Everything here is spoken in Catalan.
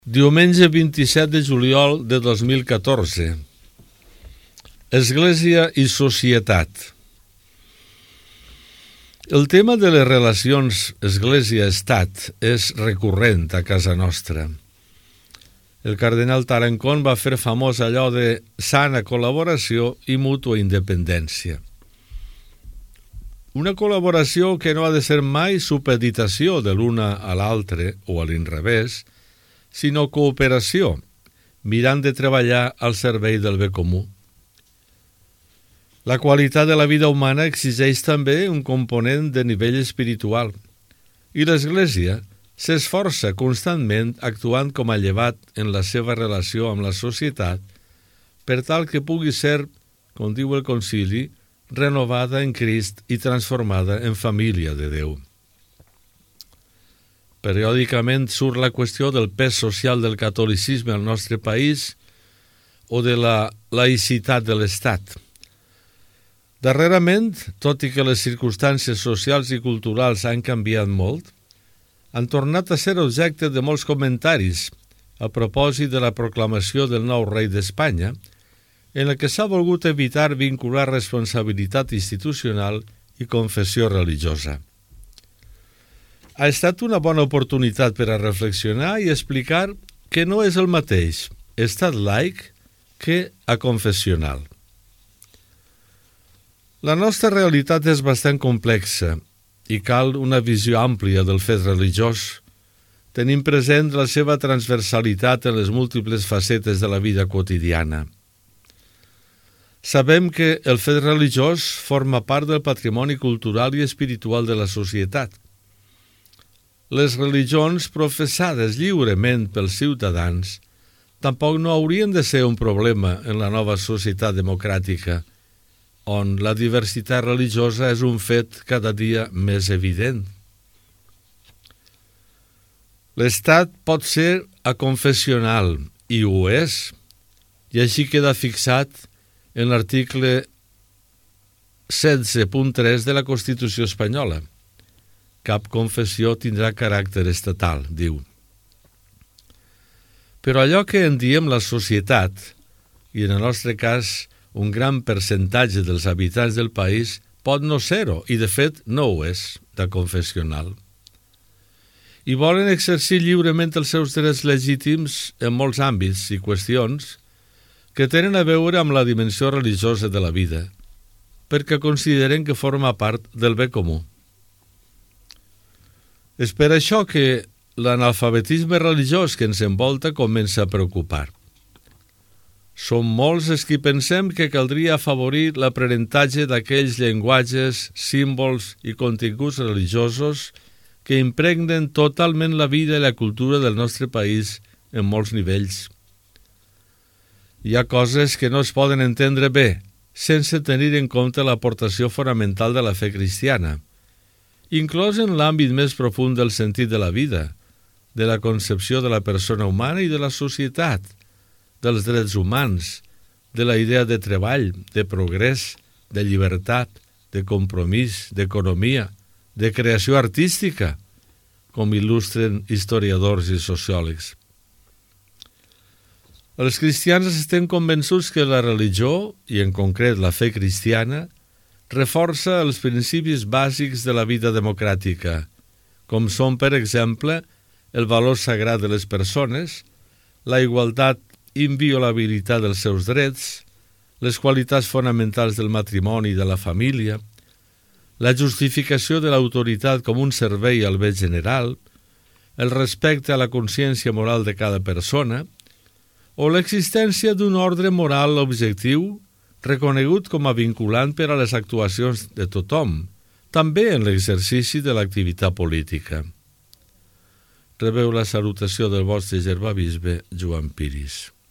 Diumenge 27 de juliol de 2014. Església i societat. El tema de les relacions església-estat és recurrent a casa nostra. El cardenal Tarancón va fer famós allò de sana col·laboració i mútua independència. Una col·laboració que no ha de ser mai supeditació de l'una a l'altre o a l'inrevés, sinó cooperació, mirant de treballar al servei del bé comú. La qualitat de la vida humana exigeix també un component de nivell espiritual, i l'Església s'esforça constantment actuant com a llevat en la seva relació amb la societat per tal que pugui ser, com diu el concili, renovada en Crist i transformada en família de Déu. Periòdicament surt la qüestió del pes social del catolicisme al nostre país o de la laïcitat de l'Estat. Darrerament, tot i que les circumstàncies socials i culturals han canviat molt, han tornat a ser objecte de molts comentaris a propòsit de la proclamació del nou rei d'Espanya, en la que s'ha volgut evitar vincular responsabilitat institucional i confessió religiosa. Ha estat una bona oportunitat per a reflexionar i explicar que no és el mateix estat laic que aconfessional. La nostra realitat és bastant complexa i cal una visió àmplia del fet religiós, tenint present la seva transversalitat en les múltiples facetes de la vida quotidiana. Sabem que el fet religiós forma part del patrimoni cultural i espiritual de la societat. Les religions professades lliurement pels ciutadans tampoc no haurien de ser un problema en la nova societat democràtica, on la diversitat religiosa és un fet cada dia més evident. L'Estat pot ser aconfessional, i ho és, i així queda fixat en l'article 16.3 de la Constitució espanyola. Cap confessió tindrà caràcter estatal, diu. Però allò que en diem la societat, i en el nostre cas un gran percentatge dels habitants del país, pot no ser-ho, i de fet no ho és, de confessional. I volen exercir lliurement els seus drets legítims en molts àmbits i qüestions que tenen a veure amb la dimensió religiosa de la vida, perquè consideren que forma part del bé comú. És per això que l'analfabetisme religiós que ens envolta comença a preocupar. Som molts els qui pensem que caldria afavorir l'aprenentatge d'aquells llenguatges, símbols i continguts religiosos que impregnen totalment la vida i la cultura del nostre país en molts nivells. Hi ha coses que no es poden entendre bé sense tenir en compte l'aportació fonamental de la fe cristiana, inclòs en l'àmbit més profund del sentit de la vida, de la concepció de la persona humana i de la societat, dels drets humans, de la idea de treball, de progrés, de llibertat, de compromís, d'economia, de creació artística, com il·lustren historiadors i sociòlegs. Els cristians estem convençuts que la religió, i en concret la fe cristiana, reforça els principis bàsics de la vida democràtica, com són, per exemple, el valor sagrat de les persones, la igualtat i inviolabilitat dels seus drets, les qualitats fonamentals del matrimoni i de la família, la justificació de l'autoritat com un servei al bé general, el respecte a la consciència moral de cada persona, o l'existència d'un ordre moral objectiu reconegut com a vinculant per a les actuacions de tothom, també en l'exercici de l'activitat política. Rebeu la salutació del vostre germà bisbe Joan Piris.